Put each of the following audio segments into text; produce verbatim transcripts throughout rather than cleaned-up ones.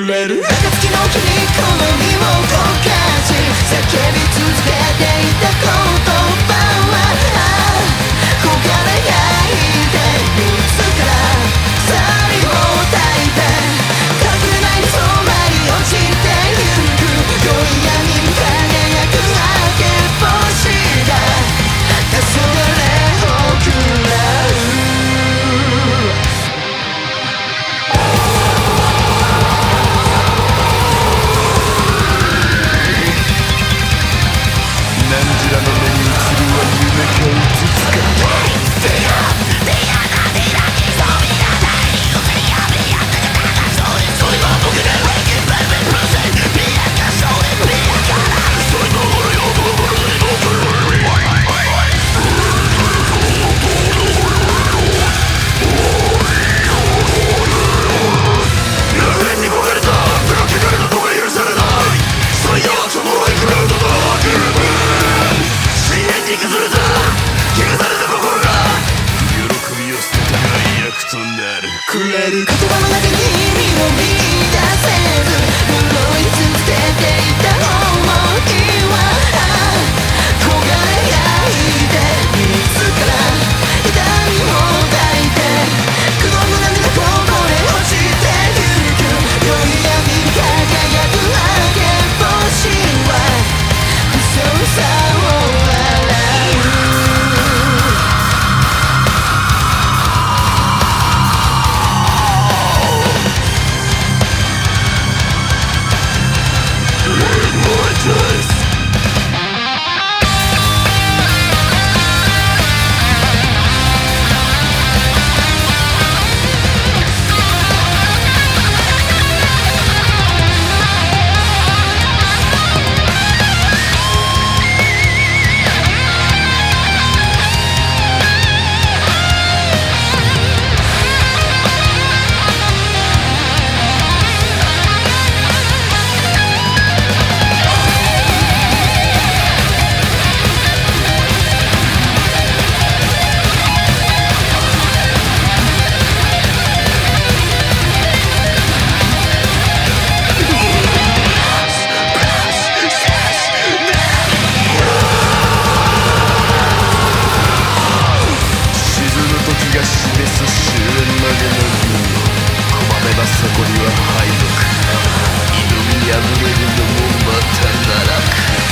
くれる暁の日にこの身を焦がし叫び続けていた言葉は焦がれ焼いていつから鎖を焚いて隠れないに染まり落ちてゆく宵闇に輝く明け星が黄昏を食らうくれる言葉の中に意味を見出せず潤い続けていた想いは焦がれ焼いて自ら痛みを抱いて苦悩の涙こぼれ落ちてゆく宵闇に輝く明け星は不相さをそこには敗北挑み破れるのもまた奈落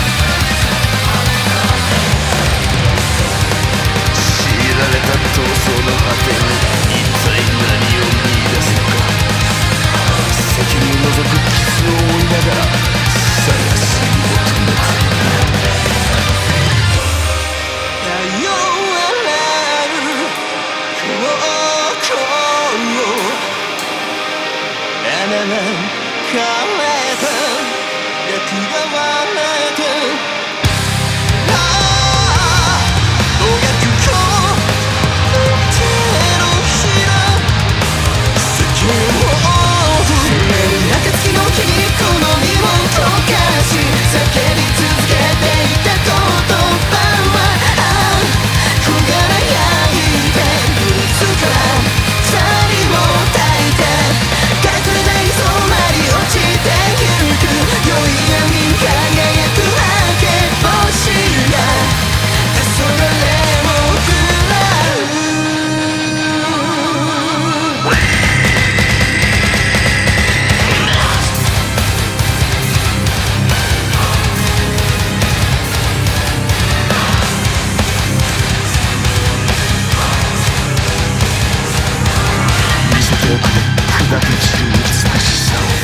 強いられた闘争の果てに一体何を見出すのか責任を除く傷を負いながら探し求めて頼られる心穴が枯れた脈が割れてああどうやく今日手のひら世間を震える暁の日にこの身を溶かし叫び続けていた言葉は焦がれ焼いていつから鎖を焚いて隠れない染まり落ちてゆく宵闇に輝く明け星が黄昏を食らう見せておくれ砕け散る美しさを